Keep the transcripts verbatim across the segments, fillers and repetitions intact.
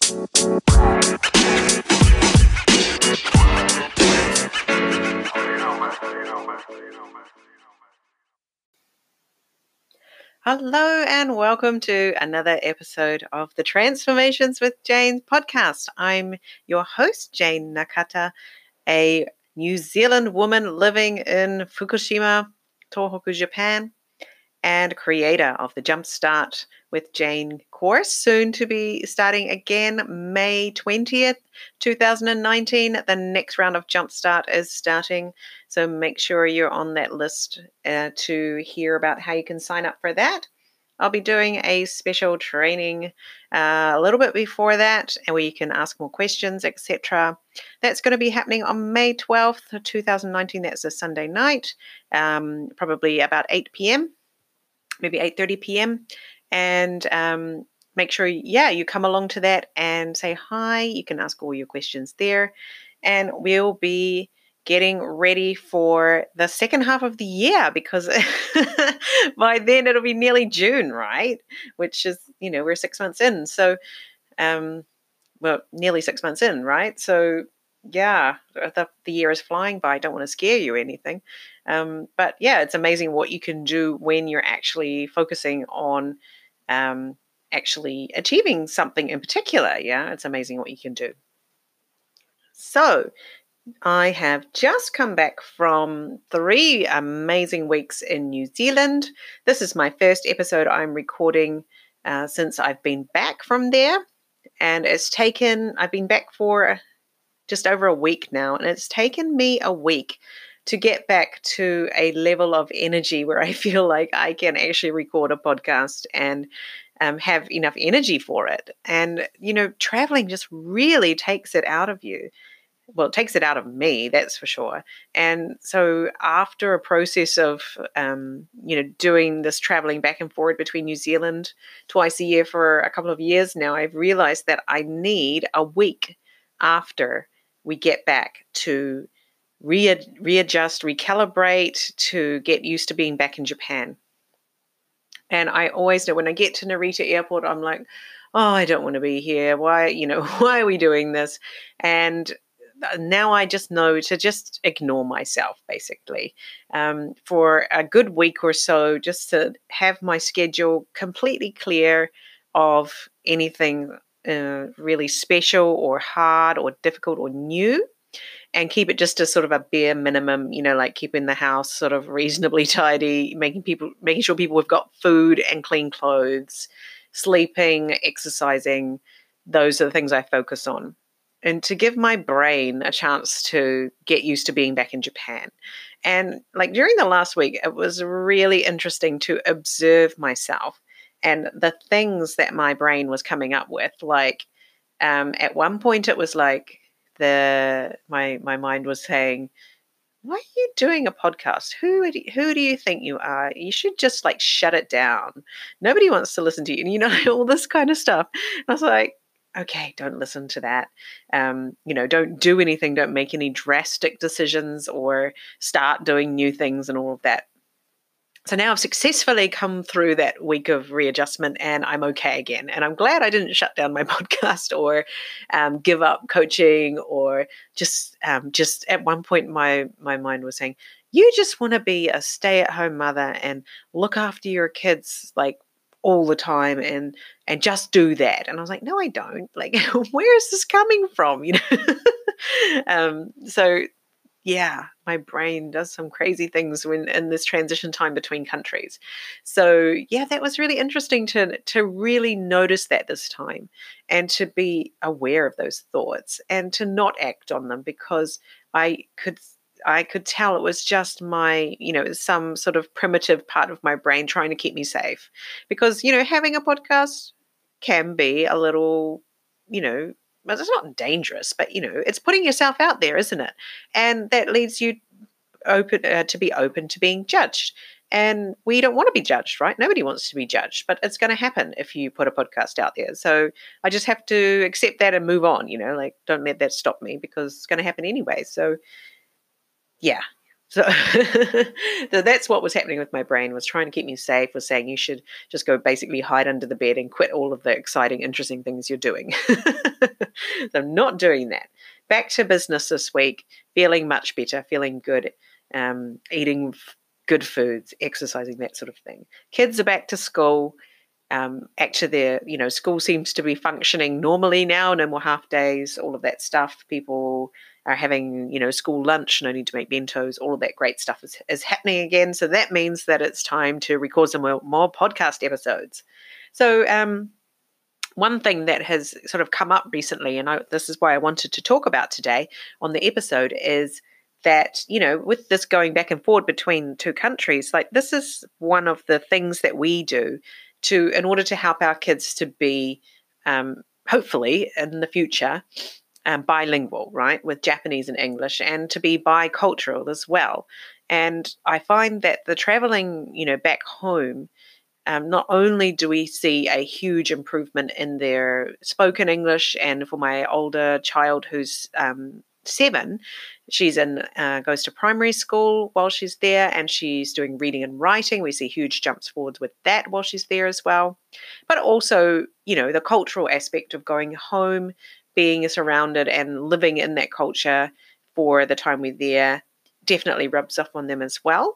Hello and welcome to another episode of the Transformations with Jane podcast. I'm your host, Jane Nakata, a New Zealand woman living in Fukushima, Tohoku, Japan, and creator of the Jumpstart with Jane course, soon to be starting again May twentieth, twenty nineteen. The next round of Jumpstart is starting, so make sure you're on that list uh, to hear about how you can sign up for that. I'll be doing a special training uh, a little bit before that, and where you can ask more questions, et cetera. That's going to be happening on May twelfth, twenty nineteen. That's a Sunday night, um, probably about eight p.m., maybe eight thirty p.m. And um, make sure, yeah, you come along to that and say hi. You can ask all your questions there. And we'll be getting ready for the second half of the year, because by then it'll be nearly June, right? Which is, you know, we're six months in. So, um, well, nearly six months in, right? So, yeah, the, the year is flying by. I don't want to scare you or anything. Um, but yeah, it's amazing what you can do when you're actually focusing on um, actually achieving something in particular. Yeah, it's amazing what you can do. So, I have just come back from three amazing weeks in New Zealand. This is my first episode I'm recording uh, since I've been back from there. And it's taken, I've been back for just over a week now, and it's taken me a week to get back to a level of energy where I feel like I can actually record a podcast and um, have enough energy for it. And, you know, traveling just really takes it out of you. Well, it takes it out of me, that's for sure. And so after a process of, um, you know, doing this traveling back and forward between New Zealand twice a year for a couple of years now, I've realized that I need a week after we get back to re- readjust, recalibrate, to get used to being back in Japan. And I always know when I get to Narita Airport, I'm like, oh, I don't want to be here. Why, you know, why are we doing this? And now I just know to just ignore myself, basically, um, for a good week or so, just to have my schedule completely clear of anything uh, really special or hard or difficult or new, and keep it just as sort of a bare minimum, you know, like keeping the house sort of reasonably tidy, making people, making sure people have got food and clean clothes, sleeping, exercising. Those are the things I focus on. And to give my brain a chance to get used to being back in Japan. And like during the last week, it was really interesting to observe myself and the things that my brain was coming up with. Like um, at one point, it was like the my my mind was saying, "Why are you doing a podcast? Who do you, who do you think you are? You should just like shut it down. Nobody wants to listen to you." And you know, all this kind of stuff. And I was like, okay, don't listen to that. Um, you know, don't do anything. Don't make any drastic decisions or start doing new things and all of that. So now I've successfully come through that week of readjustment, and I'm okay again. And I'm glad I didn't shut down my podcast or um, give up coaching, or just um, just at one point my my mind was saying, you just want to be a stay-at-home mother and look after your kids like all the time and and just do that. And I was like, no, I don't. Like, where is this coming from? You know. um, so yeah, my brain does some crazy things when in this transition time between countries. So yeah, that was really interesting to to really notice that this time, and to be aware of those thoughts and to not act on them, because I could I could tell it was just my, you know, some sort of primitive part of my brain trying to keep me safe. Because, you know, having a podcast can be a little, you know, well, it's not dangerous, but, you know, it's putting yourself out there, isn't it? And that leads you open uh, to be open to being judged. And we don't want to be judged, right? Nobody wants to be judged, but it's going to happen if you put a podcast out there. So I just have to accept that and move on, you know, like don't let that stop me, because it's going to happen anyway. So yeah, So, so that's what was happening with my brain, was trying to keep me safe, was saying you should just go basically hide under the bed and quit all of the exciting, interesting things you're doing. So I'm not doing that. Back to business this week, feeling much better, feeling good, um, eating f- good foods, exercising, that sort of thing. Kids are back to school. Um, actually, their you know school seems to be functioning normally now. No more half days, all of that stuff. People are having you know school lunch. No need to make bentos. All of that great stuff is, is happening again. So that means that it's time to record some more, more podcast episodes. So um, one thing that has sort of come up recently, and I, this is why I wanted to talk about today on the episode, is that, you know, with this going back and forward between two countries, like this is one of the things that we do to, in order to help our kids to be, um, hopefully in the future, um, bilingual, right, with Japanese and English, and to be bicultural as well. And I find that the traveling, you know, back home, um, not only do we see a huge improvement in their spoken English, and for my older child who's um, seven, she's in uh, goes to primary school while she's there, and she's doing reading and writing. We see huge jumps forwards with that while she's there as well. But also, you know, the cultural aspect of going home, being surrounded and living in that culture for the time we're there, definitely rubs off on them as well.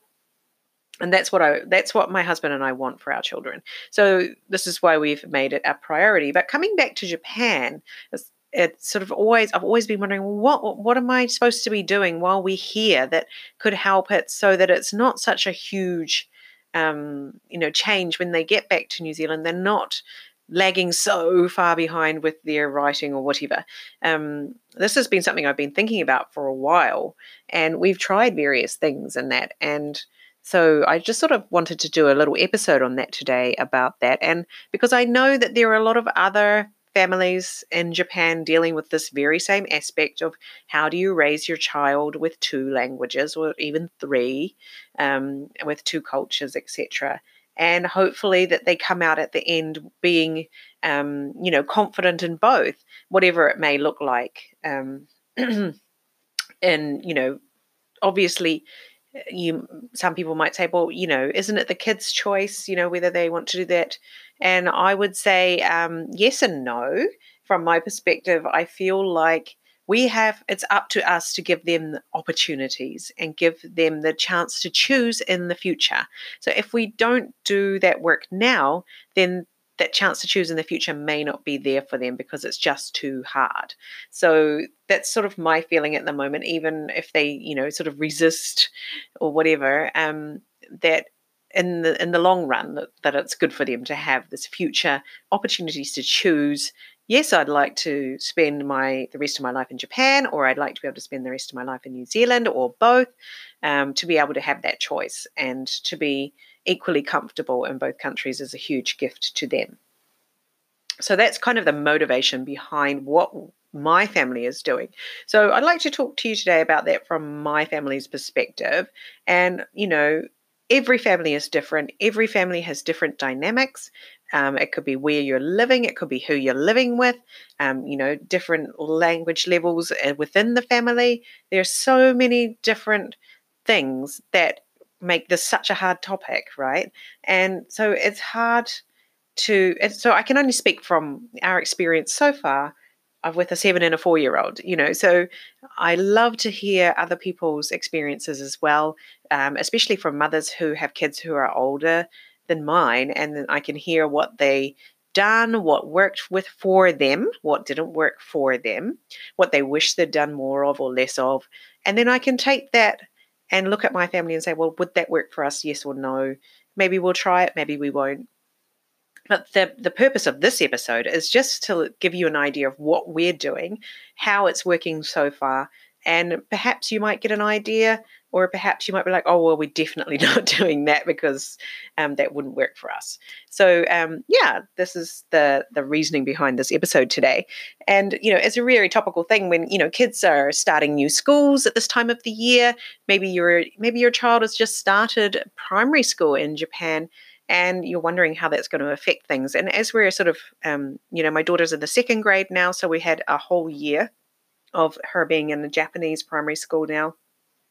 And that's what I that's what my husband and I want for our children. So this is why we've made it a priority. But coming back to Japan, it's, it's sort of always I've always been wondering, well, what what am I supposed to be doing while we're here that could help it so that it's not such a huge um, you know change when they get back to New Zealand. They're not lagging so far behind with their writing or whatever. Um, this has been something I've been thinking about for a while, and we've tried various things in that. And so I just sort of wanted to do a little episode on that today about that. And because I know that there are a lot of other families in Japan dealing with this very same aspect of how do you raise your child with two languages or even three, um, with two cultures, et cetera. And hopefully that they come out at the end being, um, you know, confident in both, whatever it may look like. Um, and, you know, obviously you some people might say, well, you know, isn't it the kids' choice, you know, whether they want to do that? And I would say um, yes and no. From my perspective, I feel like we have, it's up to us to give them opportunities and give them the chance to choose in the future. So if we don't do that work now, then that chance to choose in the future may not be there for them because it's just too hard. So that's sort of my feeling at the moment, even if they, you know, sort of resist or whatever, um, that in the in the long run that, that it's good for them to have this future opportunities to choose. Yes, I'd like to spend my the rest of my life in Japan, or I'd like to be able to spend the rest of my life in New Zealand, or both, um, to be able to have that choice and to be equally comfortable in both countries is a huge gift to them. So that's kind of the motivation behind what my family is doing. So I'd like to talk to you today about that from my family's perspective. And, you know, every family is different. Every family has different dynamics. Um, it could be where you're living. It could be who you're living with, um, you know, different language levels within the family. There's so many different things that make this such a hard topic, right? And so it's hard to, so I can only speak from our experience so far of with a seven and a four year old, you know, so I love to hear other people's experiences as well, um, especially from mothers who have kids who are older than mine. And then I can hear what they done, what worked with for them, what didn't work for them, what they wish they'd done more of or less of. And then I can take that and look at my family and say, well, would that work for us? Yes or no? Maybe we'll try it, maybe we won't. But the, the purpose of this episode is just to give you an idea of what we're doing, how it's working so far, and perhaps you might get an idea, or perhaps you might be like, oh, well, we're definitely not doing that because um, that wouldn't work for us. So, um, yeah, this is the, the reasoning behind this episode today. And, you know, it's a really topical thing when, you know, kids are starting new schools at this time of the year. Maybe your maybe your child has just started primary school in Japan, and you're wondering how that's going to affect things. And as we're sort of, um, you know, my daughter's in the second grade now, so we had a whole year of her being in the Japanese primary school now.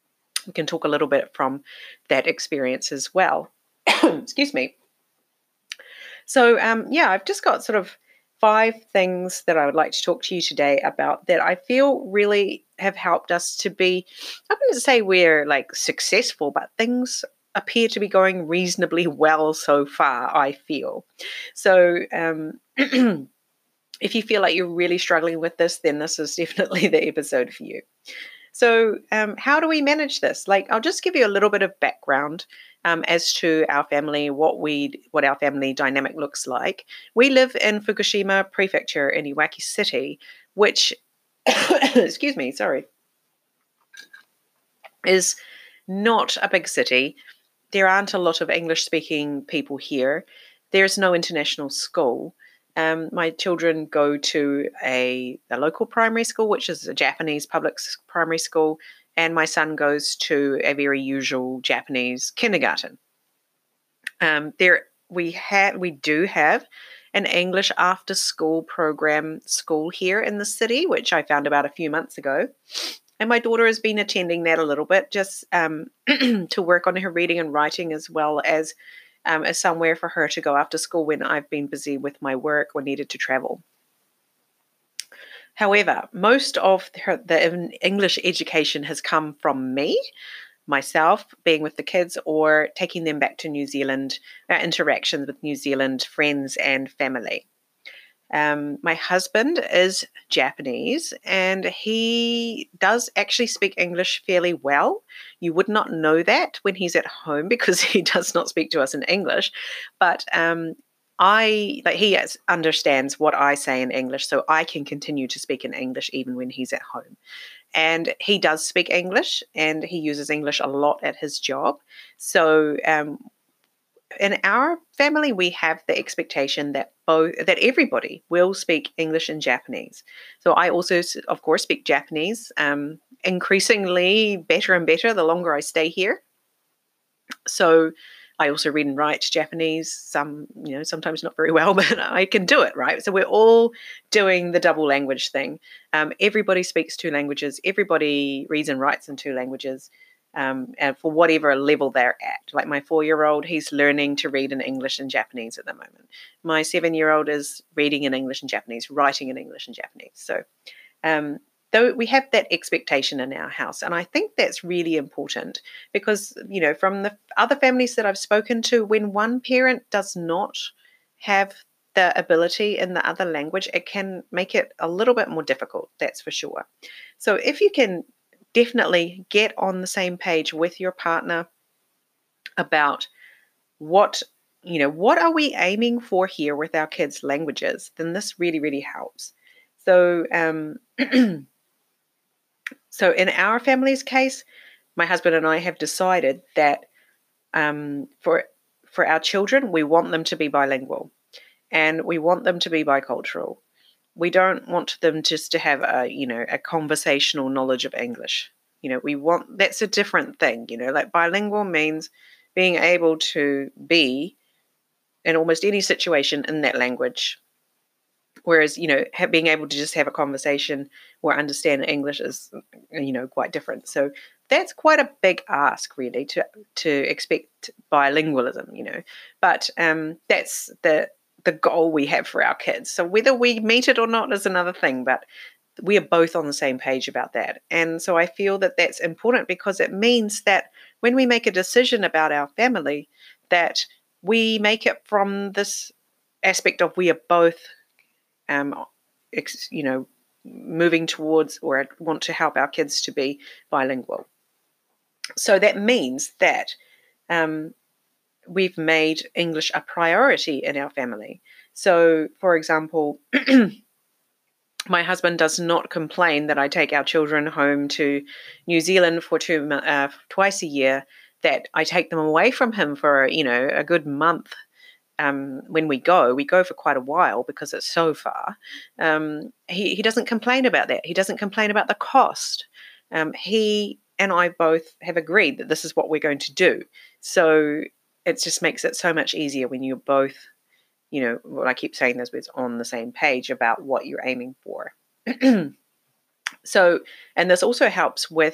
we can talk a little bit from that experience as well. Excuse me. So, um, yeah, I've just got sort of five things that I would like to talk to you today about that I feel really have helped us to be, I wouldn't say we're like successful, but things appear to be going reasonably well so far, I feel. So, um, if you feel like you're really struggling with this, then this is definitely the episode for you. So, um, how do we manage this? Like, I'll just give you a little bit of background um, as to our family, what we, what our family dynamic looks like. We live in Fukushima Prefecture in Iwaki City, which, excuse me, sorry, is not a big city. There aren't a lot of English-speaking people here. There's no international school. Um, my children go to a, a local primary school, which is a Japanese public primary school, and my son goes to a very usual Japanese kindergarten. Um, there we have we do have an English after school program school here in the city, which I found about a few months ago. And my daughter has been attending that a little bit just um, to work on her reading and writing, as well as Um, as somewhere for her to go after school when I've been busy with my work or needed to travel. However, most of her, the English education has come from me, myself, being with the kids or taking them back to New Zealand, uh, interactions with New Zealand friends and family. Um, my husband is Japanese and he does actually speak English fairly well. You would not know that when he's at home because he does not speak to us in English. But um, I, like, he has, understands what I say in English, so I can continue to speak in English even when he's at home. And he does speak English and he uses English a lot at his job. So um, in our family, we have the expectation that both that everybody will speak English and Japanese. So I also, of course, speak Japanese, um, increasingly better and better the longer I stay here. So I also read and write Japanese. Some, you know, sometimes not very well, but I can do it, right? So we're all doing the double language thing. Um, everybody speaks two languages. Everybody reads and writes in two languages. Um, and for whatever level they're at. Like my four-year-old, he's learning to read in English and Japanese at the moment. My seven-year-old is reading in English and Japanese, writing in English and Japanese. So um, though we have that expectation in our house, and I think that's really important because, you know, from the other families that I've spoken to, when one parent does not have the ability in the other language, it can make it a little bit more difficult, that's for sure. So if you can definitely get on the same page with your partner about what, you know, what are we aiming for here with our kids' languages, then this really, really helps. So, um, so in our family's case, my husband and I have decided that um, for for our children, we want them to be bilingual and we want them to be bicultural. We don't want them just to have a, you know, a conversational knowledge of English. You know, we want, that's a different thing, you know, like bilingual means being able to be in almost any situation in that language. Whereas, you know, have, being able to just have a conversation or understand English is, you know, quite different. So that's quite a big ask, really, to to expect bilingualism, you know. But um, that's the the goal we have for our kids. So whether we meet it or not is another thing, but we are both on the same page about that. And so I feel that that's important because it means that when we make a decision about our family, that we make it from this aspect of we are both Um, you know, moving towards or want to help our kids to be bilingual. So that means that um, we've made English a priority in our family. So, for example, my husband does not complain that I take our children home to New Zealand for two uh, twice a year, that I take them away from him for, you know, a good month. Um, when we go, we go for quite a while because it's so far. Um, he, he doesn't complain about that. He doesn't complain about the cost. Um, he and I both have agreed that this is what we're going to do. So it just makes it so much easier when you're both, you know, what I keep saying this, is on the same page about what you're aiming for. So, and this also helps with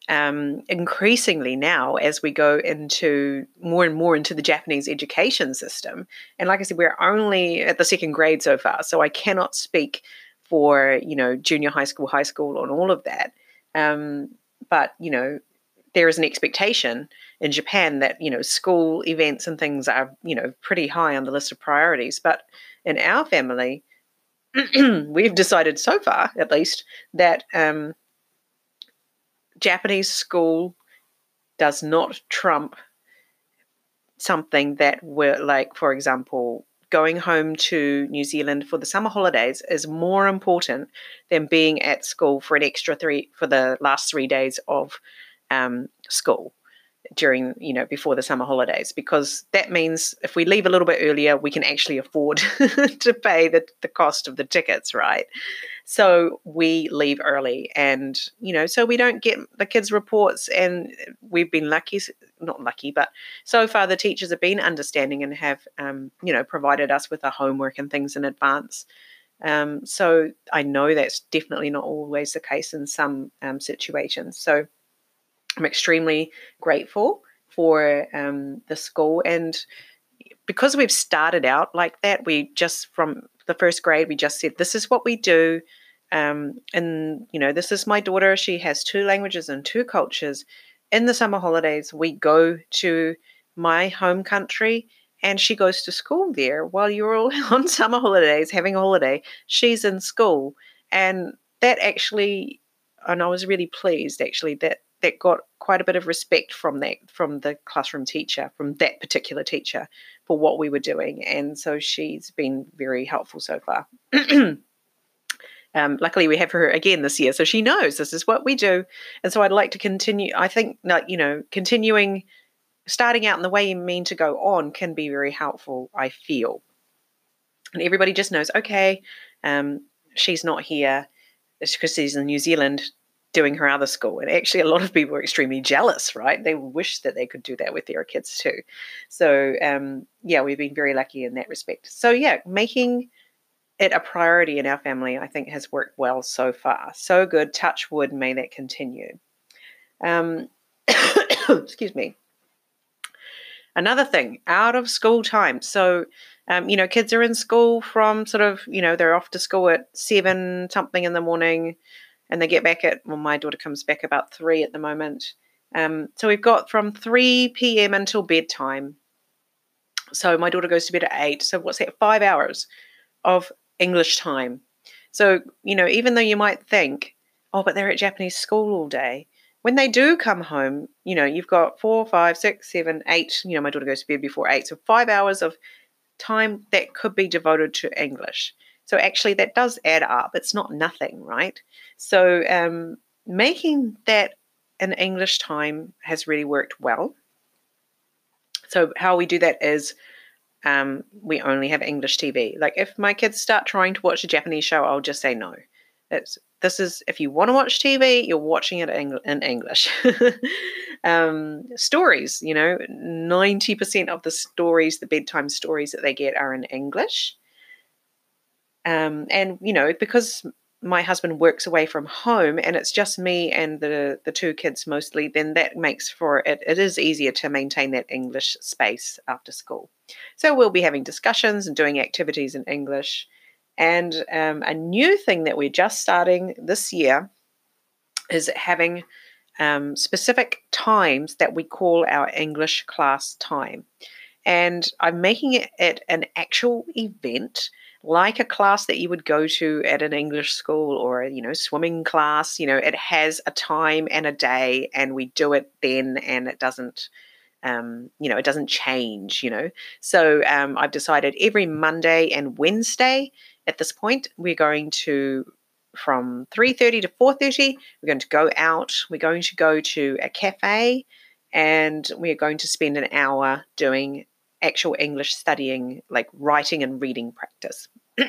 um, increasingly now as we go into more and more into the Japanese education system. And like I said, we're only at the second grade so far, so I cannot speak for, you know, junior high school, high school, and all of that. Um, but, you know, there is an expectation in Japan that, you know, school events and things are, you know, pretty high on the list of priorities. But in our family, we've decided so far, at least, that um, Japanese school does not trump something that we're like, for example, going home to New Zealand for the summer holidays is more important than being at school for an extra three, for the last three days of um, school during, you know, before the summer holidays, because that means if we leave a little bit earlier, we can actually afford to pay the, the cost of the tickets, right? So we leave early, and, you know, so we don't get the kids' reports, and we've been lucky, not lucky, but so far the teachers have been understanding and have, um, you know, provided us with our homework and things in advance. Um, so I know that's definitely not always the case in some um, situations. So I'm extremely grateful for um, the school. And because we've started out like that, we just, from the first grade, we just said, this is what we do. Um, and, you know, this is my daughter. She has two languages and two cultures. In the summer holidays, we go to my home country and she goes to school there while you're all on summer holidays, having a holiday. She's in school. And that actually, and I was really pleased actually that that got quite a bit of respect from that, from the classroom teacher, from that particular teacher, for what we were doing. And so she's been very helpful so far. um, luckily, we have her again this year, so she knows this is what we do. And so I'd like to continue. I think, you know, continuing, starting out in the way you mean to go on can be very helpful, I feel. And everybody just knows, okay, um, she's not here. It's because she's in New Zealand doing her other school. And actually a lot of people are extremely jealous, right? They wish that they could do that with their kids too. So um, yeah, we've been very lucky in that respect. So yeah, making it a priority in our family, I think, has worked well so far. So good. Touch wood, may that continue. Um, excuse me. Another thing, out of school time. So, um, you know, kids are in school from sort of, you know, they're off to school at seven something in the morning, and they get back at, well, my daughter comes back about three at the moment. Um, so we've got from three p.m. until bedtime. So my daughter goes to bed at eight. So what's that? Five hours of English time. So, you know, even though you might think, oh, but they're at Japanese school all day, when they do come home, you know, you've got four, five, six, seven, eight, you know, my daughter goes to bed before eight. So five hours of time that could be devoted to English. So actually that does add up. It's not nothing, right? So um, making that an English time has really worked well. So how we do that is um, we only have English T V. Like if my kids start trying to watch a Japanese show, I'll just say no. It's, this is, if you want to watch T V, you're watching it in, in English. um, stories, you know, ninety percent of the stories, the bedtime stories that they get are in English. Um, and, you know, because my husband works away from home and it's just me and the, the two kids mostly, then that makes for it, it is easier to maintain that English space after school. So we'll be having discussions and doing activities in English. And um, a new thing that we're just starting this year is having um, specific times that we call our English class time. And I'm making it, it an actual event, like a class that you would go to at an English school or, you know, swimming class. You know, it has a time and a day and we do it then, and it doesn't, um, you know, it doesn't change, you know. So um, I've decided every Monday and Wednesday at this point, we're going to, from three thirty to four thirty, we're going to go out. We're going to go to a cafe and we're going to spend an hour doing actual English studying, like writing and reading practice.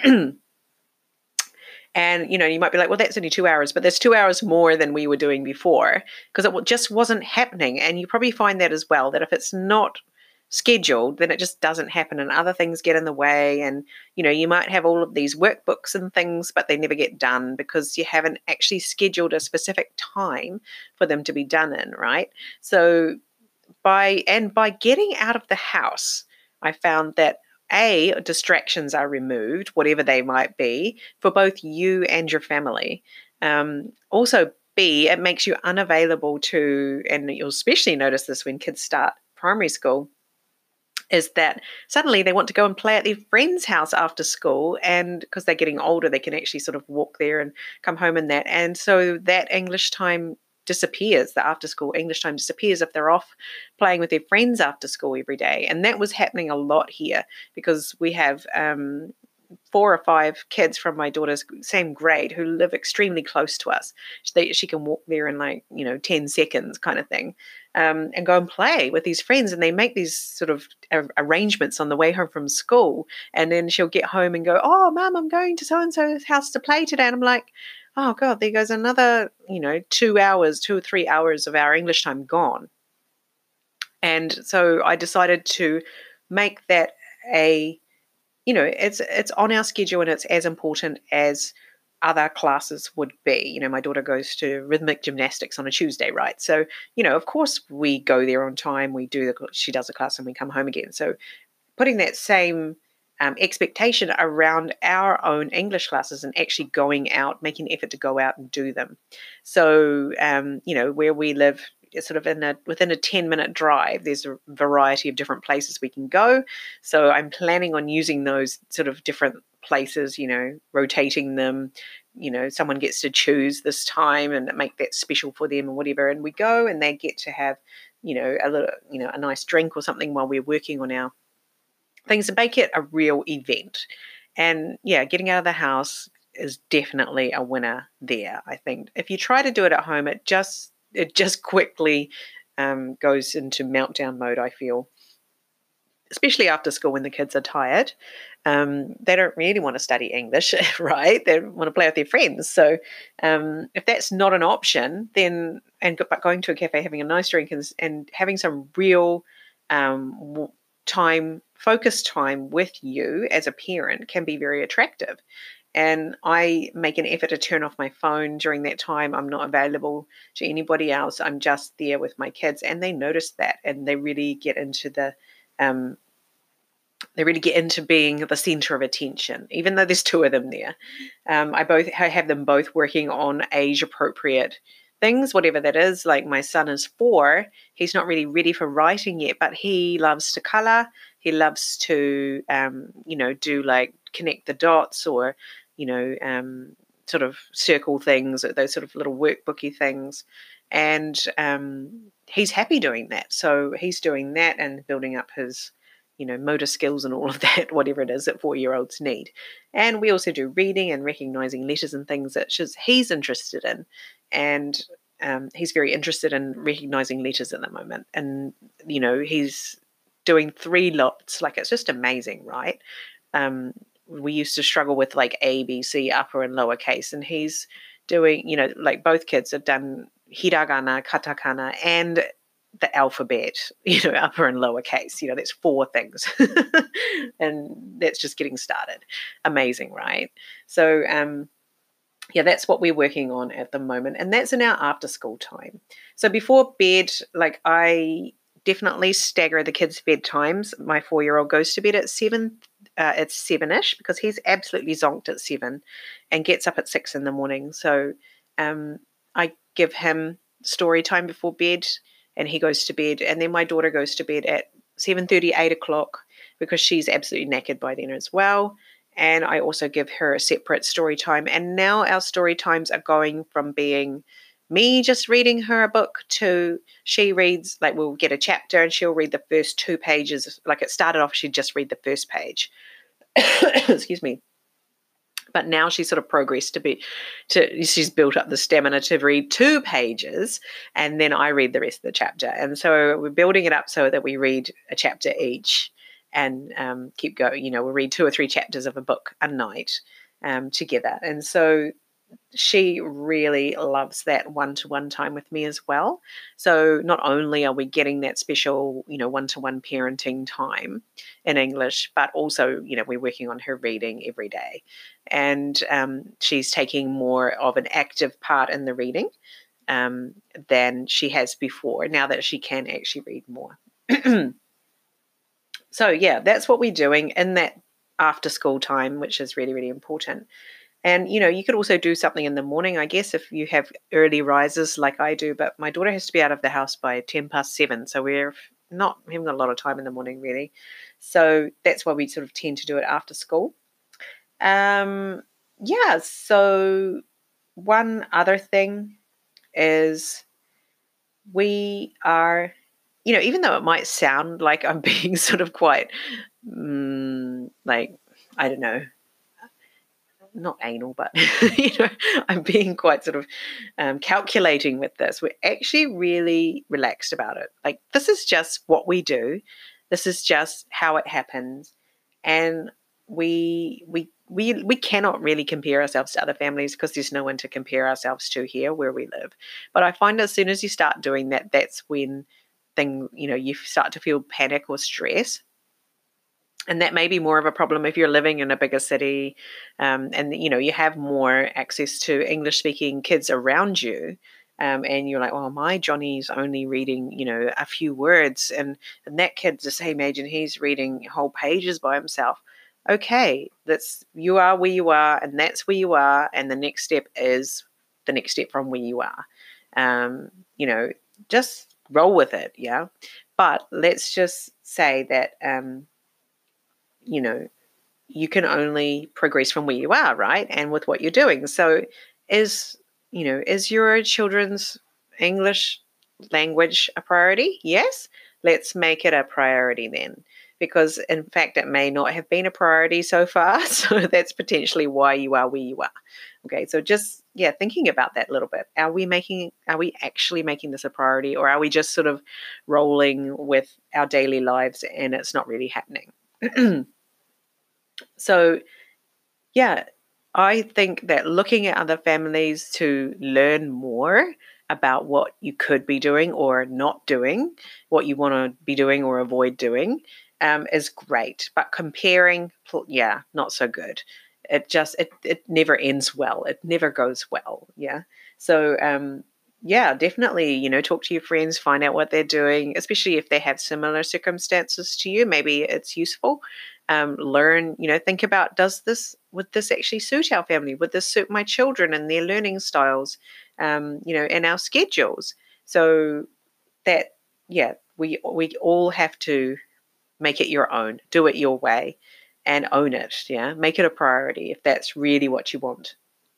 And, you know, you might be like, well, that's only two hours, but there's two hours more than we were doing before because it just wasn't happening. And you probably find that as well, that if it's not scheduled, then it just doesn't happen and other things get in the way. And, you know, you might have all of these workbooks and things, but they never get done because you haven't actually scheduled a specific time for them to be done in, right? So by, and by getting out of the house, I found that A, distractions are removed, whatever they might be, for both you and your family. Um, also, B, it makes you unavailable to, and you'll especially notice this when kids start primary school, is that suddenly they want to go and play at their friend's house after school, and because they're getting older, they can actually sort of walk there and come home in that. And so that English time disappears, the after school English time disappears if they're off playing with their friends after school every day. And that was happening a lot here because we have um, four or five kids from my daughter's same grade who live extremely close to us. She, she can walk there in like, you know, ten seconds kind of thing, um, and go and play with these friends. And they make these sort of arrangements on the way home from school. And then she'll get home and go, oh, Mum, I'm going to so-and-so's house to play today. And I'm like, oh, God, there goes another, you know, two hours, two or three hours of our English time gone. And so I decided to make that a you know, it's it's on our schedule and it's as important as other classes would be. You know, my daughter goes to rhythmic gymnastics on a Tuesday, right? So, you know, of course we go there on time. We do the she does a class and we come home again. So, putting that same um, expectation around our own English classes and actually going out, making an effort to go out and do them. So, um, you know, where we live, sort of in a within a ten minute drive, there's a variety of different places we can go. So I'm planning on using those sort of different places, you know, rotating them. You know, someone gets to choose this time and make that special for them or whatever. And we go and they get to have, you know, a little, you know, a nice drink or something while we're working on our things to make it a real event. And yeah, getting out of the house is definitely a winner there. I think if you try to do it at home, it just it just quickly um, goes into meltdown mode, I feel, especially after school when the kids are tired. Um, they don't really want to study English, right? They want to play with their friends. So um, if that's not an option, then, and but going to a cafe, having a nice drink and, and having some real um, time, focused time with you as a parent can be very attractive. And I make an effort to turn off my phone during that time. I'm not available to anybody else. I'm just there with my kids, and they notice that, and they really get into the, um, they really get into being the center of attention, even though there's two of them there. Um, I both I have them both working on age-appropriate things, whatever that is. Like my son is four. He's not really ready for writing yet, but he loves to color. He loves to, um, you know, do like connect the dots or, you know, um, sort of circle things, those sort of little workbooky things. And um, he's happy doing that. So he's doing that and building up his, you know, motor skills and all of that, whatever it is that four-year-olds need. And we also do reading and recognizing letters and things that he's interested in. And um, he's very interested in recognizing letters at the moment. And, you know, he's doing three lots. Like, it's just amazing, right? Um, we used to struggle with like A, B, C, upper and lower case. And he's doing, you know, like both kids have done hiragana, katakana, and the alphabet, you know, upper and lower case. You know, that's four things. And that's just getting started. Amazing, right? So, um, yeah, that's what we're working on at the moment. And that's in our after school time. So before bed, like I definitely stagger the kids' bedtimes. My four-year-old goes to bed at seven. Uh, it's seven-ish because he's absolutely zonked at seven and gets up at six in the morning. So um, I give him story time before bed and he goes to bed. And then my daughter goes to bed at seven thirty, eight o'clock because she's absolutely knackered by then as well. And I also give her a separate story time. And now our story times are going from being me just reading her a book to she reads, like we'll get a chapter and she'll read the first two pages. Like it started off, she'd just read the first page. Excuse me. But now she's sort of progressed to be, to she's built up the stamina to read two pages and then I read the rest of the chapter. And so we're building it up so that we read a chapter each and um, keep going. You know, we'll read two or three chapters of a book a night um, together. And so she really loves that one-to-one time with me as well. So not only are we getting that special, you know, one-to-one parenting time in English, but also, you know, we're working on her reading every day. And um, she's taking more of an active part in the reading um, than she has before, now that she can actually read more. So, yeah, that's what we're doing in that after school time, which is really, really important. And, you know, you could also do something in the morning, I guess, if you have early risers like I do. But my daughter has to be out of the house by ten past seven. So we're not having a lot of time in the morning, really. So that's why we sort of tend to do it after school. Um, yeah, so one other thing is we are, you know, even though it might sound like I'm being sort of quite, mm, like, I don't know, not anal, but you know, I'm being quite sort of um, calculating with this. We're actually really relaxed about it. Like, this is just what we do. This is just how it happens, and we we we we cannot really compare ourselves to other families because there's no one to compare ourselves to here where we live. But I find as soon as you start doing that, that's when thing you know you start to feel panic or stress. And that may be more of a problem if you're living in a bigger city, um, and you know you have more access to English-speaking kids around you, um, and you're like, "Well, my Johnny's only reading, you know, a few words, and and that kid's the same age, and he's reading whole pages by himself." Okay, that's you are where you are, and that's where you are, and the next step is the next step from where you are. Um, you know, just roll with it, yeah. But let's just say that. Um, you know, you can only progress from where you are, right? And with what you're doing. So is, you know, is your children's English language a priority? Yes. Let's make it a priority then. Because in fact, it may not have been a priority so far. So that's potentially why you are where you are. Okay. So just, yeah, thinking about that a little bit. Are we making, are we actually making this a priority, or are we just sort of rolling with our daily lives and it's not really happening? So, yeah, I think that looking at other families to learn more about what you could be doing or not doing, what you want to be doing or avoid doing, um, is great. But comparing, yeah, not so good. It just it it never ends well. It never goes well. Yeah. So um, yeah, definitely, you know, talk to your friends, find out what they're doing, especially if they have similar circumstances to you. Maybe it's useful. Um, learn, you know, think about, does this, would this actually suit our family? Would this suit my children and their learning styles, um, you know, and our schedules? So that, yeah, we, we all have to make it your own, do it your way and own it. Yeah. Make it a priority if that's really what you want.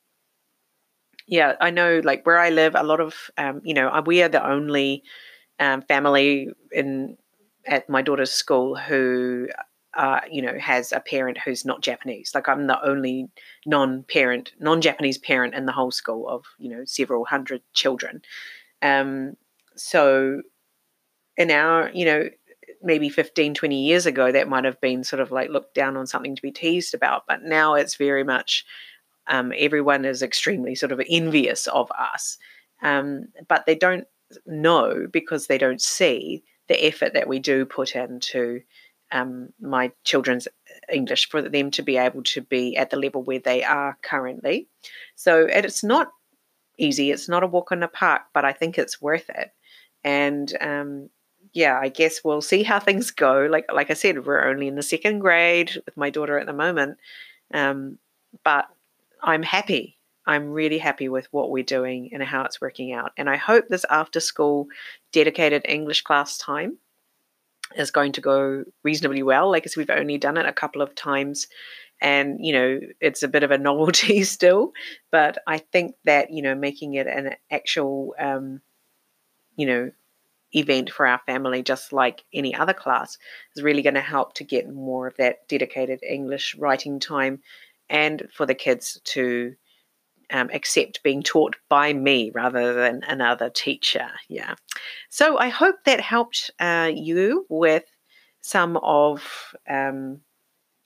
Yeah. I know, like where I live, a lot of, um, you know, we are the only um, family in at my daughter's school who uh, you know, has a parent who's not Japanese. Like I'm the only non-parent, non-Japanese parent in the whole school of, you know, several hundred children. Um, so in our, you know, maybe fifteen, twenty years ago, that might have been sort of like looked down on, something to be teased about. But now it's very much, um, everyone is extremely sort of envious of us. Um, but they don't know, because they don't see the effort that we do put into um, my children's English for them to be able to be at the level where they are currently. So it's not easy. It's not a walk in the park, but I think it's worth it. And um, yeah, I guess we'll see how things go. Like like I said, we're only in the second grade with my daughter at the moment, um, but I'm happy. I'm really happy with what we're doing and how it's working out. And I hope this after school dedicated English class time is going to go reasonably well. Like I said, we've only done it a couple of times, and, you know, it's a bit of a novelty still. But I think that, you know, making it an actual, um, you know, event for our family, just like any other class, is really going to help to get more of that dedicated English writing time, and for the kids to um, accept being taught by me rather than another teacher. Yeah. So I hope that helped uh, you with some of um,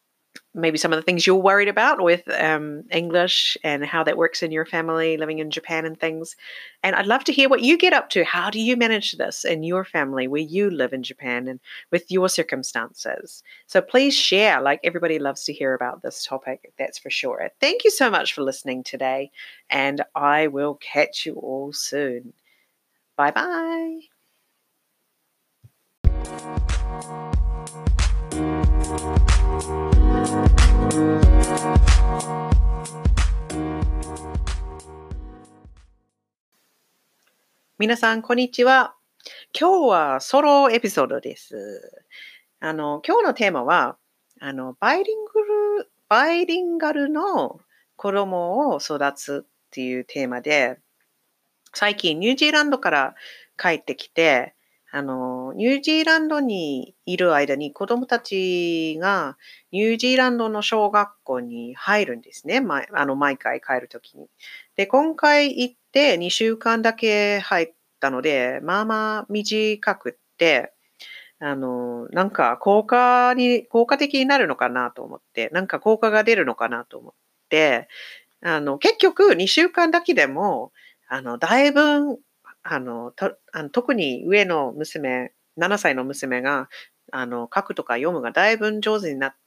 maybe some of the things you're worried about with um, English and how that works in your family living in Japan and things. And I'd love to hear what you get up to. How do you manage this in your family where you live in Japan and with your circumstances? So please share. Like, everybody loves to hear about this topic, that's for sure. Thank you so much for listening today, and I will catch you all soon. Bye bye. 皆さん、こんにちは。今日はソロエピソードです。あの、今日のテーマは、あの、バイリンガル、バイリンガルの子供を育つっていうテーマで、最近ニュージーランドから帰ってきて、あの、ニュージーランドにいる間に子供たちがニュージーランドの小学校に入るんですね。毎あの毎回帰るときに。で、今回行ってにしゅうかんだけ入ったので、まあまあ短くって、あの、なんか効果に、効果的になるのかなと思って、なんか効果が出るのかなと思って、あの、結局にしゅうかんだけでも、あの、だいぶ、あの、とあの特に上の娘、ななさいの娘が、あの、書くとか読むがだいぶ上手になって、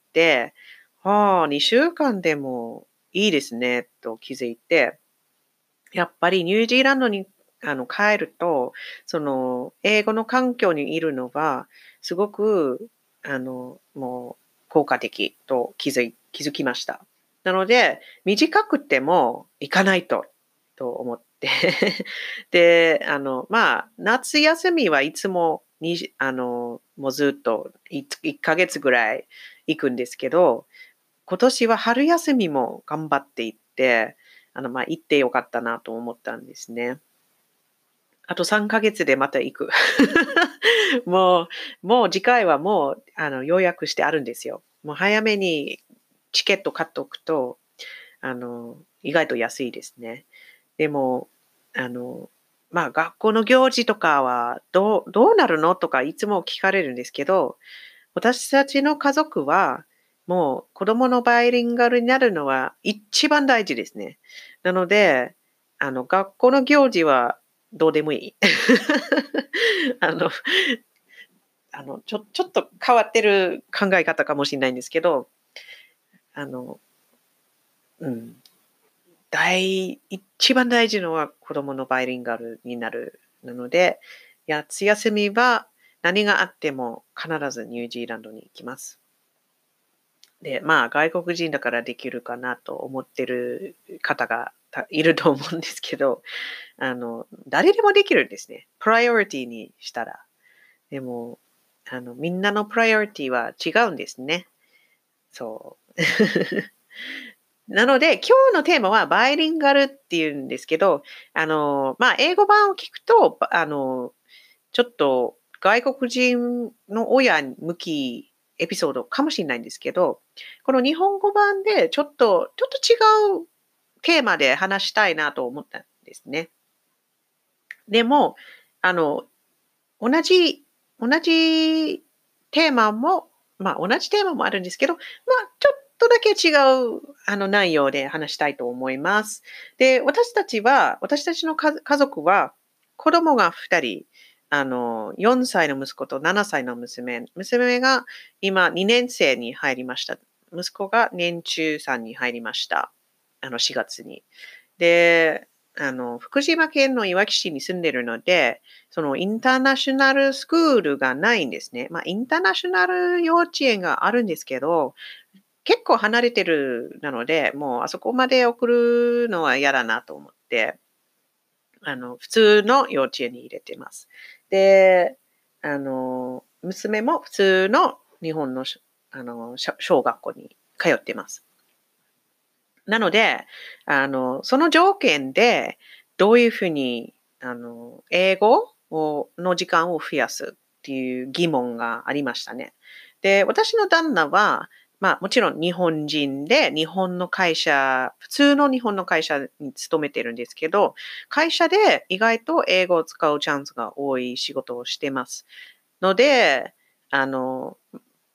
はあ、にしゅうかんでもいいですね、と気づいて、やっぱりニュージーランドにあの帰ると、その、英語の環境にいるのは、すごく、あの、もう、効果的と気づい気づきました。なので、短くても行かないと、と思って。で、あの、まあ、夏休みはいつもにあの、もうずっといいっかげつぐらい行くんですけど、今年は春休みも頑張って行って、あの、まあ、行ってよかったなと思ったんですね。あとさんかげつでまた行く。もう、もう次回はもう、あの、予約してあるんですよ。もう早めにチケット買っておくと、あの、意外と安いですね。でも、あの、まあ、学校の行事とかはどう、どうなるのとかいつも聞かれるんですけど、私たちの家族は、もう子供のバイリンガルになるのは一番大事ですね。なので、あの、学校の行事はどうでもいい。あの、あの、ちょ、ちょっと変わってる考え方かもしれないんですけど、あの、うん。大、一番大事のは子供のバイリンガルになる。なので、夏休みは何があっても必ずニュージーランドに行きます。で、まあ、外国人だからできるかなと思ってる方がたいると思うんですけど、あの、誰でもできるんですね。プライオリティにしたら。でも、あの、みんなのプライオリティは違うんですね。そう。なので、今日のテーマはバイリンガルっていうんですけど、あの、まあ、英語版を聞くと、あの、ちょっと外国人の親向きエピソードかもしれないんですけど、この日本語版でちょっと、ちょっと違うテーマで話したいなと思ったんですね。でも、あの、同じ、同じテーマも、まあ同じテーマもあるんですけど、まあちょっとだけ違うあの内容で話したいと思います。で、私たちは、私たちの家家族は子供がふたり、あの、よんさいの息子とななさいの娘、娘が今にねん生に入りました。息子が年中さんに入りました。あのしがつに。で、あの、福島県のいわき市に住んでるので、そのインターナショナルスクールがないんですね。まあ、インターナショナル幼稚園があるんですけど、結構離れてるなので、もうあそこまで送るのは嫌だなと思って、あの、普通の幼稚園に入れてます。で、あの、娘も普通の日本のしあの、しょ小学校に通ってます。なので、あの、その条件で、どういうふうに、あの、英語をの時間を増やすっていう疑問がありましたね。で、私の旦那は、まあ、もちろん日本人で、日本の会社普通の日本の会社に勤めてるんですけど、会社で意外と英語を使うチャンスが多い仕事をしてます。ので、あの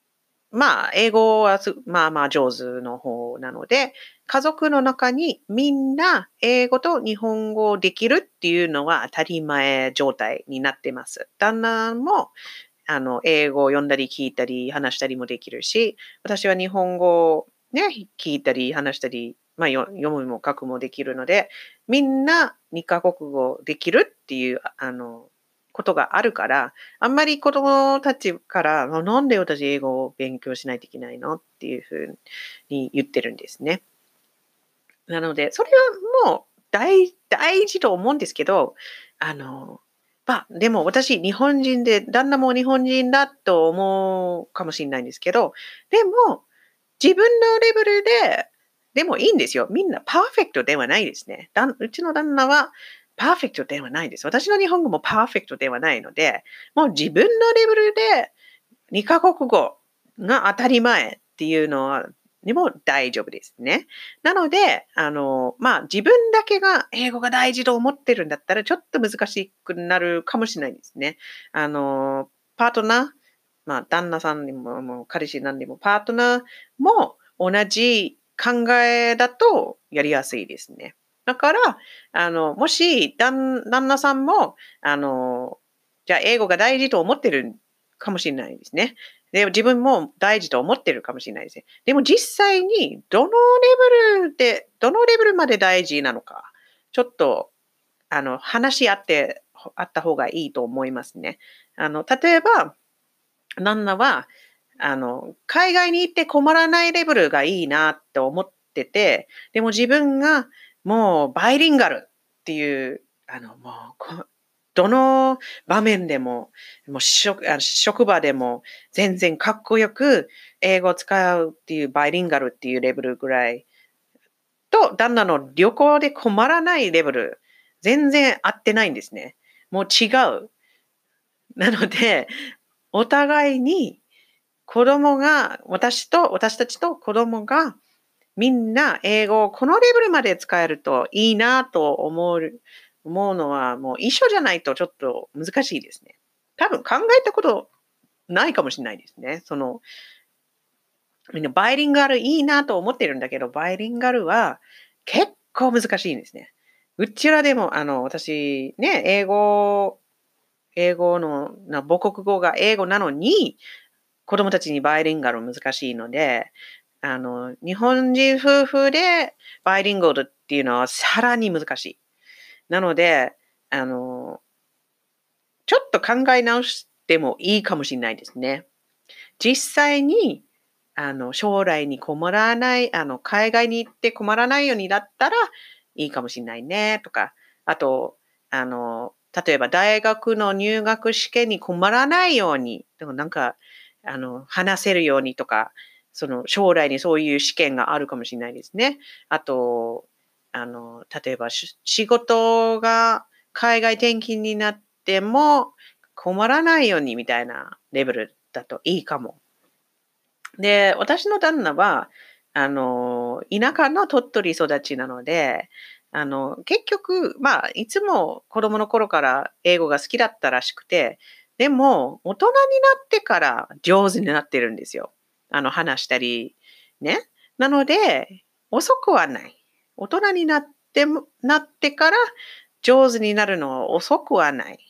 まあ、英語はすまあまあ上手の方なので、家族の中にみんな英語と日本語をできるっていうのは当たり前状態になってます。旦那もあの英語を読んだり聞いたり話したりもできるし、私は日本語をね、聞いたり話したり、まあ、よ読むも書くもできるので、みんなにカ国語できるっていうあのことがあるから、あんまり子供たちから、あなんで私英語を勉強しないといけないのっていうふうに言ってるんですね。なので、それはもう大大事と思うんですけど、あの、まあ、でも私日本人で、旦那も日本人だと思うかもしれないんですけど、でも、自分のレベルで、でもいいんですよ。みんなパーフェクトではないですね。だんうちの旦那はパーフェクトではないです。私の日本語もパーフェクトではないので、もう自分のレベルでにカ国語が当たり前っていうのは、にも大丈夫ですね。なので、あの、まあ、自分だけが英語が大事と思ってるんだったら、ちょっと難しくなるかもしれないですね。あの、パートナー、まあ、旦那さんにも、もう彼氏なんでも、パートナーも同じ考えだとやりやすいですね。だから、あの、もし、旦旦那さんも、あの、じゃあ英語が大事と思ってるかもしれないですね。で、自分も大事と思ってるかもしれないですね。でも実際にどのレベルで、どのレベルまで大事なのか、ちょっと、あの、話し合って、あった方がいいと思いますね。あの、例えば、旦那は、あの、海外に行って困らないレベルがいいなって思ってて、でも自分がもうバイリンガルっていう、あの、もうこ、どの場面でも、もう職あ職場でも全然かっこよく英語を使うっていうバイリンガルっていうレベルぐらいと、旦那の旅行で困らないレベル、全然合ってないんですね。もう違う。なので、お互いに子供が、私と、私たちと子供がみんな英語をこのレベルまで使えるといいなと思う、思うのはもう一緒じゃないとちょっと難しいですね。多分考えたことないかもしれないですね。その、みんなバイリンガルいいなと思ってるんだけど、バイリンガルは結構難しいんですね。うちらでも、あの、私、ね、英語、英語の、な母国語が英語なのに、子供たちにバイリンガル難しいので、あの、日本人夫婦でバイリンガルっていうのはさらに難しい。なので、あの、ちょっと考え直してもいいかもしれないですね。実際に、あの、将来に困らない、あの、海外に行って困らないようにだったらいいかもしれないねとか、あと、あの、例えば大学の入学試験に困らないように、でもなんか、あの、話せるようにとか、その将来にそういう試験があるかもしれないですね。あと、あの、例えばし仕事が海外転勤になっても困らないようにみたいなレベルだといいかも。で、私の旦那は、あの、田舎の鳥取育ちなので、あの、結局、まあ、いつも子供の頃から英語が好きだったらしくて、でも、大人になってから上手になってるんですよ。あの、話したり、ね。なので、遅くはない。大人になってもなってから上手になるのは遅くはない。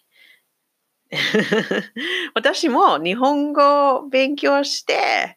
私も日本語を勉強して、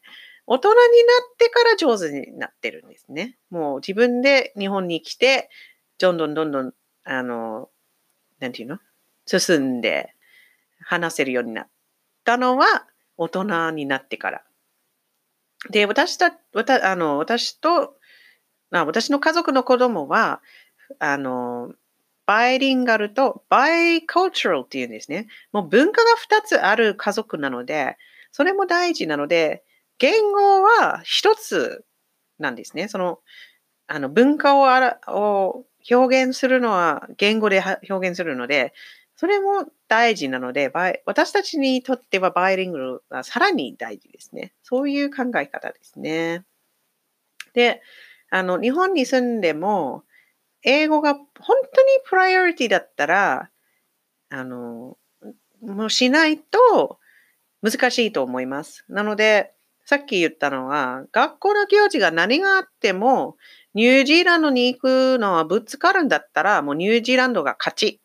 大人になってから上手になってるんですね。もう自分で日本に来て、どんどんどんどん、あの、なんていうの進んで話せるようになったのは大人になってから。で、私た、わたあの私と、あ私の家族の子供は、あの、バイリンガルとバイカルチャルっていうんですね。もう文化がふたつある家族なので、それも大事なので、言語はひとつなんですね。その、あの、文化をあらを表現するのは言語では表現するので、それも大事なので、バイ私たちにとってはバイリンガルはさらに大事ですね。そういう考え方ですね。で、あの、日本に住んでも、英語が本当にプライオリティだったら、あの、もうしないと難しいと思います。なので、 さっき言ったのは、学校の行事が何があっても、ニュージーランドに行くのはぶつかるんだったら、もうニュージーランドが勝ち。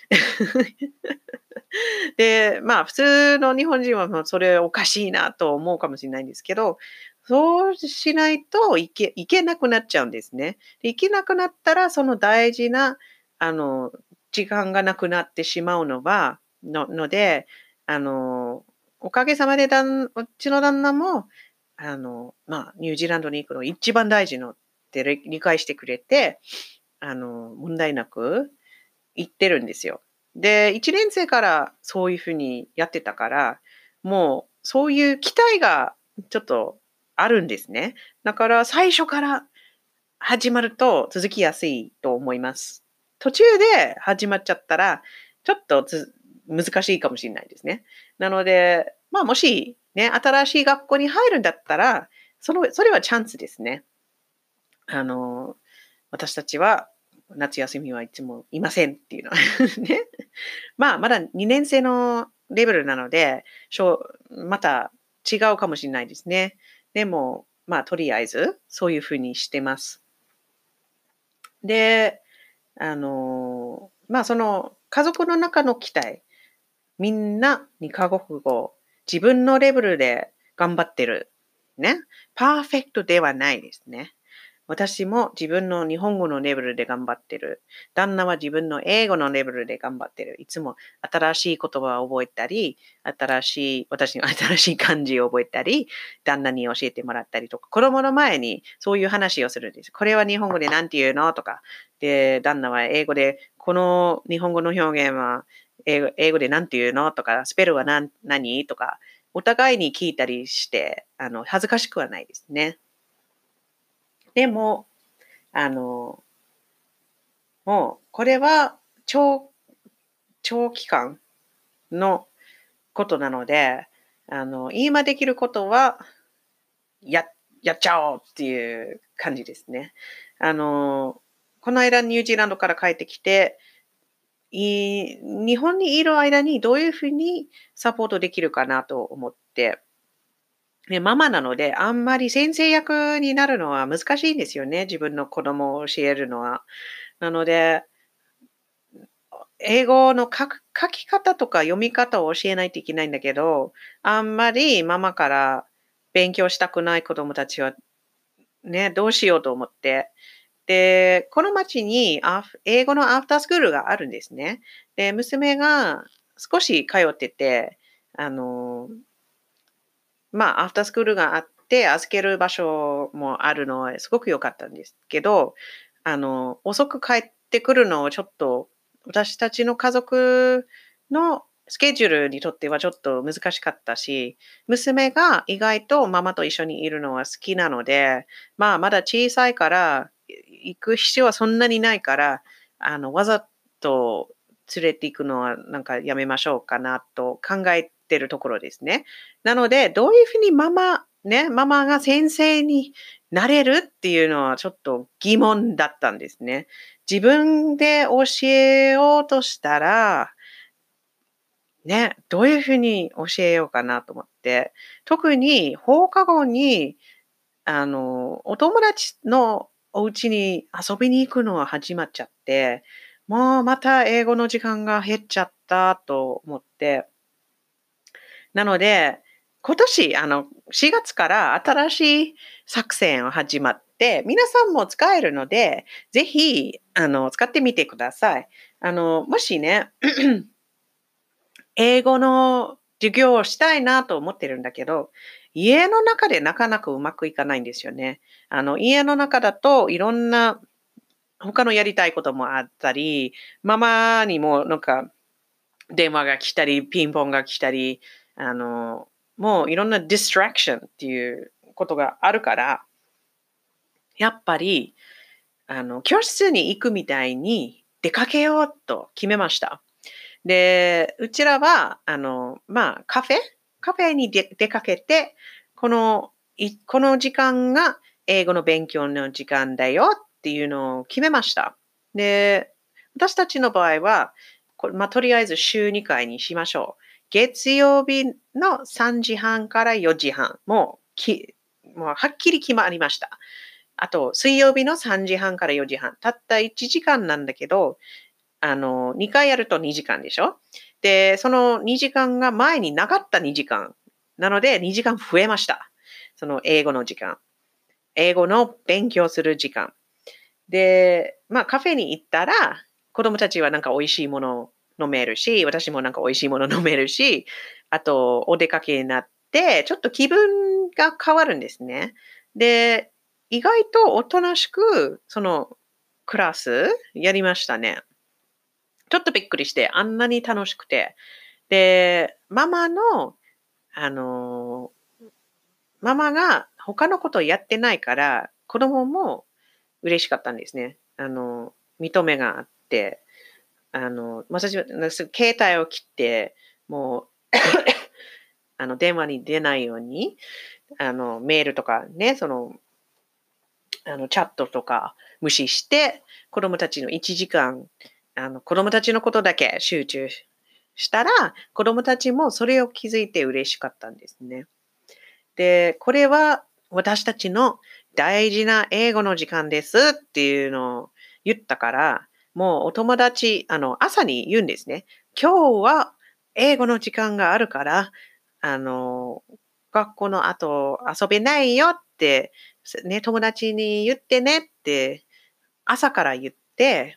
で、まあ普通の日本人はもうそれおかしいなと思うかもしれないんですけど、そうしないといけいけなくなっちゃうんですね。で、行けなくなったら、その大事な、あの、時間がなくなってしまうのはのので、あの、おかげさまでだんうちの旦那も、あの、まあ、ニュージーランドに行くのが一番大事のってれ理解してくれて、あの、問題なく行ってるんですよ。で、いちねん生からそういう風にやってたから、もうそういう期待がちょっとあるんですね。だから最初から始まると続きやすいと思います。途中で始まっちゃったら、ちょっとつ難しいかもしれないですね。なので、まあ、もしね、新しい学校に入るんだったら、そのそれはチャンスですね。あの、私たちは夏休みはいつもいませんっていうのはね。まあ、まだにねん生のレベルなので、しょうまた違うかもしれないですね。でも、まあ、とりあえずそういう風にしてます。で、あの、まあ、その家族の中の期待、みんなにカ国語、自分のレベルで頑張ってる。ね。パーフェクトではないですね。私も自分の日本語のレベルで頑張ってる。旦那は自分の英語のレベルで頑張ってる。いつも新しい言葉を覚えたり、新しい、私の新しい漢字を覚えたり、旦那に教えてもらったりとか、子供の前にそういう話をするんです。これは日本語で何て言うのとか、で、旦那は英語で、この日本語の表現は英語英語で何て言うのとか、スペルは何何とか、お互いに聞いたりして、あの、恥ずかしくはないですね。でも、あの、もう、これは長長期間のことなので、あの、今できることは、ややっちゃおうっていう感じですね。あの、この間ニュージーランドから帰ってきて、い日本にいる間にどういう風にサポートできるかなと思って、で、ママなので、あんまり先生役になるのは難しいんですよね、自分の子供を教えるのは。なので、英語の書く書き方とか読み方を教えないといけないんだけど、あんまりママから勉強したくない子供たちは、ね、どうしようと思って。で、この町にアフ英語のアフタースクールがあるんですね。で、娘が少し通ってて、あの、まあ、アフタースクールがあって、預ける場所もあるのはすごく良かったんですけど、あの、遅く帰ってくるのをちょっと、私たちの家族のスケジュールにとってはちょっと難しかったし、娘が意外とママと一緒にいるのは好きなので、まあ、まだ小さいから、い行く必要はそんなにないから、あの、わざと連れて行くのはなんかやめましょうかなと考えてるところですね。なので、どういうふうにママね、ママが先生になれるっていうのはちょっと疑問だったんですね。自分で教えようとしたら、ね、どういうふうに教えようかなと思って、特に放課後に、あの、お友達のお家に遊びに行くのは始まっちゃって、もうまた英語の時間が減っちゃったと思って、なので、今年、あの、しがつから新しい作戦を始まって、皆さんも使えるので、ぜひ、あの、使ってみてください。あの、もしね、英語の授業をしたいなと思ってるんだけど、家の中でなかなかうまくいかないんですよね。あの、家の中だといろんな他のやりたいこともあったり、ママにもなんか電話が来たり、ピンポンが来たり、あの、もういろんなディストラクションっていうことがあるから、やっぱり、あの、教室に行くみたいに出かけようと決めました。で、うちらは、あの、まあ、カフェカフェにで出かけて、この、いこの時間が英語の勉強の時間だよっていうのを決めました。で、私たちの場合は、これまあ、とりあえず週にかいにしましょう。月曜日のさんじはんからよじはん、もうきもうはっきり決まりました。あと、水曜日のさんじはんからよじはん。たったいちじかんなんだけど、あの、にかいやるとにじかんでしょ。で、そのにじかんが前になかったにじかん。なので、にじかん増えました。その英語の時間。英語の勉強する時間。で、まあカフェに行ったら、子供たちはなんか美味しいものを飲めるし、私もなんか美味しいもの飲めるし、あとお出かけになって、ちょっと気分が変わるんですね。で、意外とおとなしく、そのクラスやりましたね。ちょっとびっくりして、あんなに楽しくて。で、ママの、あの、ママが他のことをやってないから、子供も嬉しかったんですね。あの、認めがあって、あの、私は携帯を切って、もうあの、電話に出ないように、あの、メールとかね、その、あの、チャットとか無視して、子供たちのいちじかん、あの、子供たちのことだけ集中したら、子供たちもそれを気づいて嬉しかったんですね。で、これは私たちの大事な英語の時間ですっていうのを言ったから、もうお友達、あの、朝に言うんですね。今日は英語の時間があるから、あの、学校の後遊べないよって、ね、友達に言ってねって朝から言って、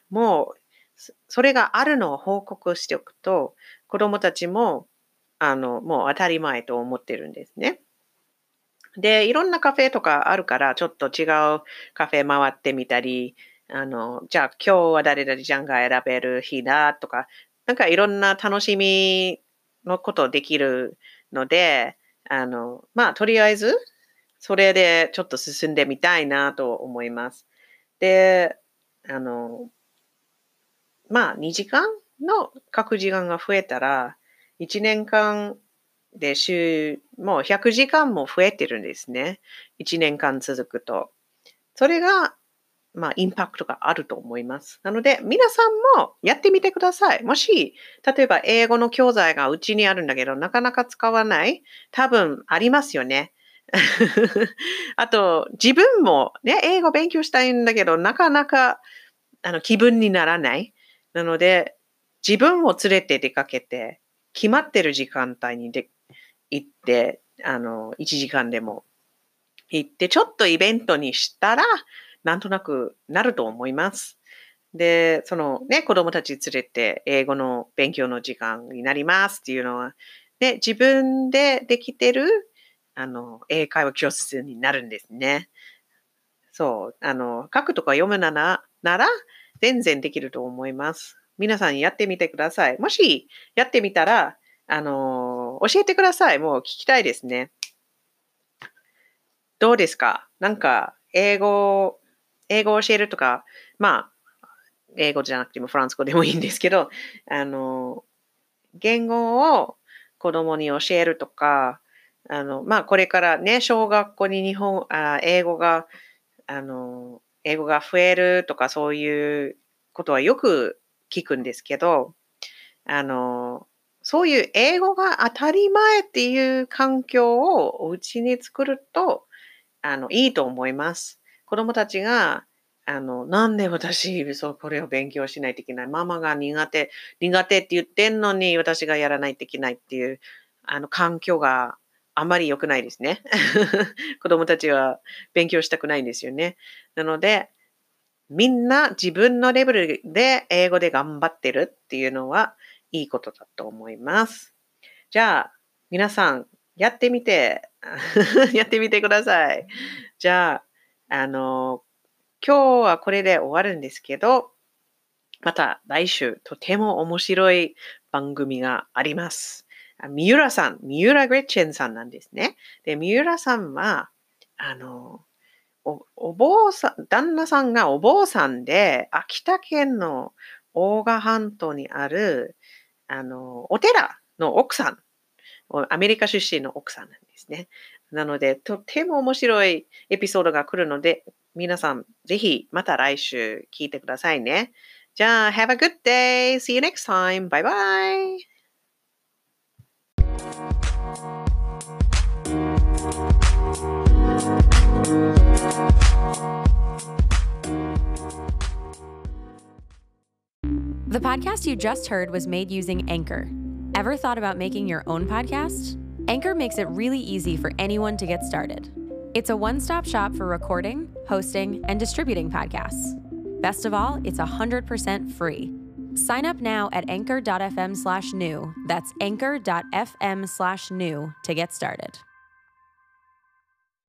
もうそれがあるのを報告しておくと、子供たちも、あの、もう当たり前と思ってるんですね。で、いろんなカフェとかあるから、ちょっと違うカフェ回ってみたり、あの、じゃあ今日は誰々ちゃんが選べる日だとか、なんかいろんな楽しみのことできるので、あの、まあ、とりあえず、それでちょっと進んでみたいなと思います。で、あの、まあ、にじかんの書く時間が増えたら、いちねんかんで週、もうひゃくじかんも増えてるんですね。いちねんかん続くと。それが、まあ、インパクトがあると思います。なので、皆さんもやってみてください。もし、例えば英語の教材がうちにあるんだけど、なかなか使わない、多分ありますよね。あと、自分もね、英語勉強したいんだけど、なかなかあの気分にならない。なので、自分を連れて出かけて、決まってる時間帯にで行って、あの、いちじかんでも行って、ちょっとイベントにしたら、なんとなくなると思います。で、そのね、子供たち連れて英語の勉強の時間になりますっていうのは、ね、自分でできてる、あの、英会話教室になるんですね。そう、あの、書くとか読むならなら、全然できると思います。皆さんやってみてください。もしやってみたら、あの、教えてください。もう聞きたいですね。どうですか？なんか、英語英語を教えるとか、まあ、英語じゃなくてもフランス語でもいいんですけど、あの、言語を子供に教えるとか、あの、まあ、これからね、小学校に日本あ、英語があの、英語が増えるとかそういうことはよく聞くんですけど、あの、そういう英語が当たり前っていう環境をお家に作ると、あの、いいと思います。子供たちが、あの、なんで私、そう、これを勉強しないといけない。ママが苦手、苦手って言ってんのに私がやらないといけないっていう、あの、環境があまり良くないですね。子供たちは勉強したくないんですよね。なので、みんな自分のレベルで英語で頑張ってるっていうのはいいことだと思います。じゃあ、皆さんやってみて、やってみてください。じゃあ、あの、今日はこれで終わるんですけど、また来週とても面白い番組があります。あ三浦さん、三浦グレッチェンさんなんですね。で、三浦さんは、あの、おお坊さん旦那さんがお坊さんで、秋田県の大賀半島にある、あの、お寺の奥さん、おアメリカ出身の奥さんなんですね。なので、とても面白いエピソードが来るので、皆さんぜひまた来週聞いてくださいね。じゃあ、have a good day! See you next time! Bye bye! The podcast you just heard was made using Anchor. Ever thought about making your own podcast? Anchor makes it really easy for anyone to get started. It's a one-stop shop for recording, hosting, and distributing podcasts. Best of all, it's one hundred percent free. Sign up now at anchor.fm slash new. That's anchor.fm slash new to get started.